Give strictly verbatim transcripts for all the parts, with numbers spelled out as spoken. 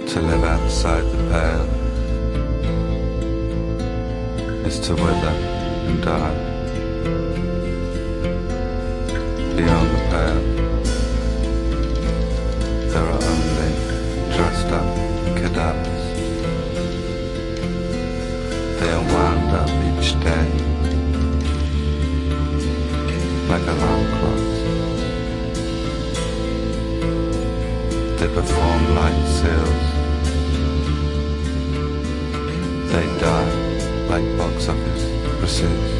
To live outside the pale is to wither and die. Beyond the pale, there are only dressed up cadavers. They are wound up each day like alarm clocks. They perform like seals. They die like box office receipts.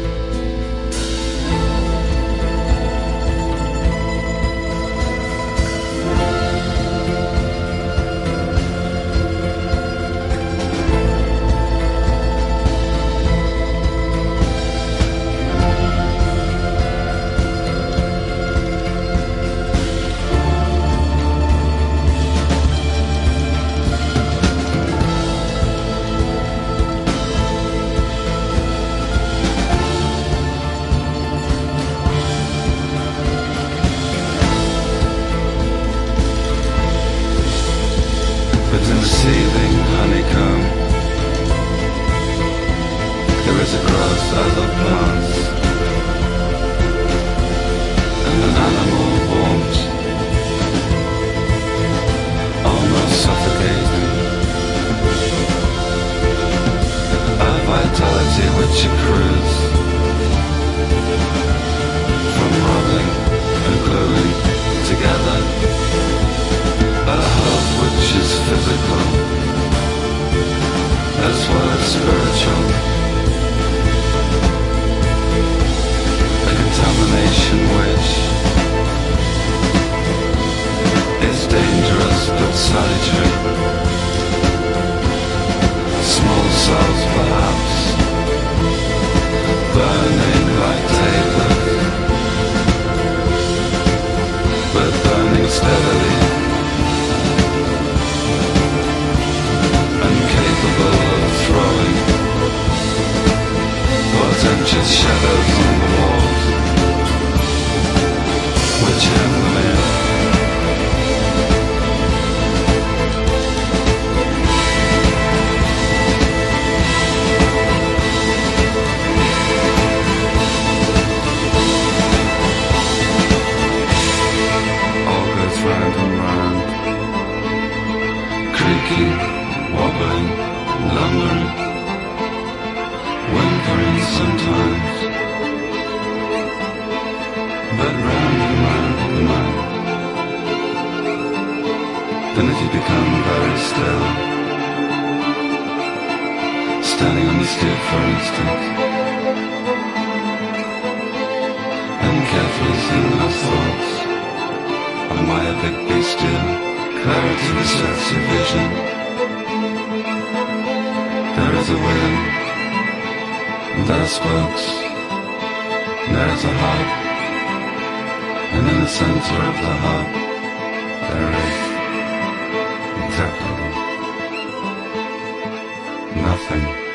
In the seething honeycomb, there is a gross other plants and an animal warmth, almost suffocating, a vitality which accrues from rubbing and gluing together. A hope which is physical as well as spiritual. A contamination which is dangerous but salutary. Small cells perhaps, burning like tapers, but burning steadily. Portentous shadows on the walls, which hem them in. All goes round and round, creaking, wobbling, lumbering, whimpering sometimes, but round and round the night. Then if you become very still, standing on the stoop for instance, and carefully sing those thoughts of my epic bestial clarity receptive vision, there is a wind. There are spokes, there is a hub, and in the center of the hub, there is exactly nothing.